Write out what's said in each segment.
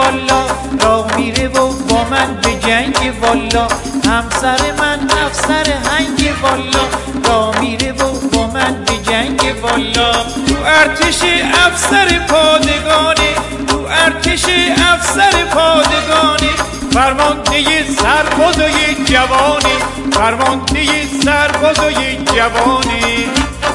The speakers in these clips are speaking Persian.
والا، راه میره و با من به جنگ والا. همسر من افسر هنگ والا، راه میره و با من به جنگ والا. تو ارتش افسر پادگانه، تو ارتش افسر پادگانه، فرمانده سربازای جوانه، فرمانده سربازای جوانه.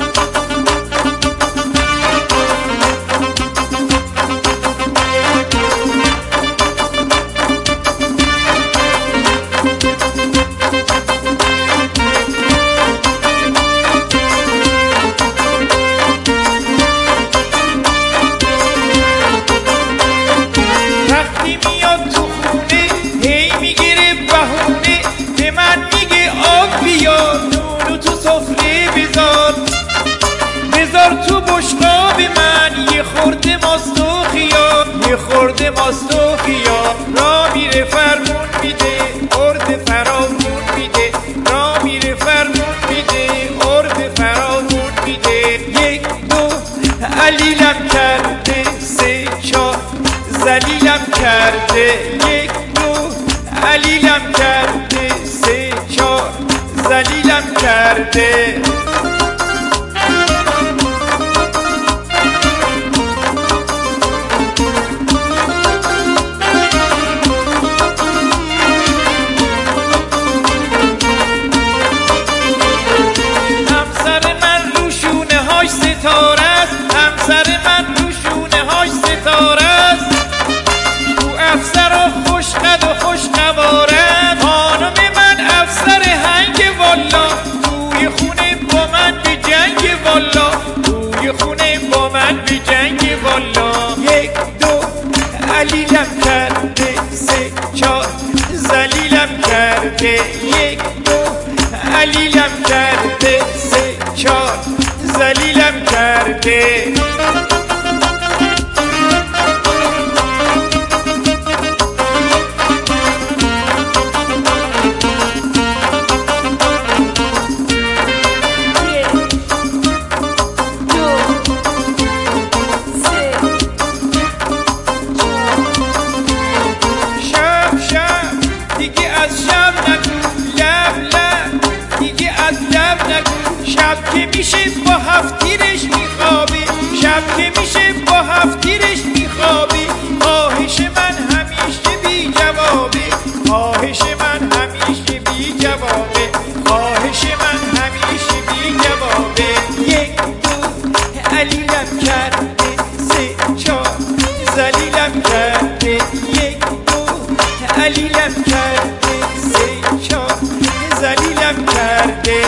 تو بشقاب من یه خورده ماست و خیار، یه خورده ماست و خیار. را میره فرمون میده، ارد فرامون میده، را میره فرمون میده، ارد فرامون میده. یک دو علیلم کرده، سه چار زلیلم کرده. یک دو علیلم کرده، سه چار زلیلم کرده. ستاره است، همسر من رو شونه هاش ستاره است. تو افسر و خوش قد و خوش قواره، خانم من افسر هنگ والا. توی خونه با من به جنگ والا، توی خونه با من به جنگ والا. یک دو علیلم کرده، سه چار زلیلم کرده. یک دو علیلم کرده، سه چار زلیلم کرده. شب شب دیگه از شب نگو، لب لب دیگه از لب نگو. شب که میشه با هفتیرش میخوابی، شب که میشه با هفتیرش میخوابی. خواهش من همیشه بی جوابه، خواهش من همیشه بی جوابه، خواهش من همیشه بی جوابه. یک دو علیلم کرده، سه چار زلیلم کرده. یک دو علیلم کرده، سه چار زلیلم کرده.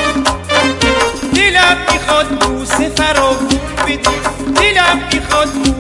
دلم میخواد بوسه فراوون بدی، دلم میخواد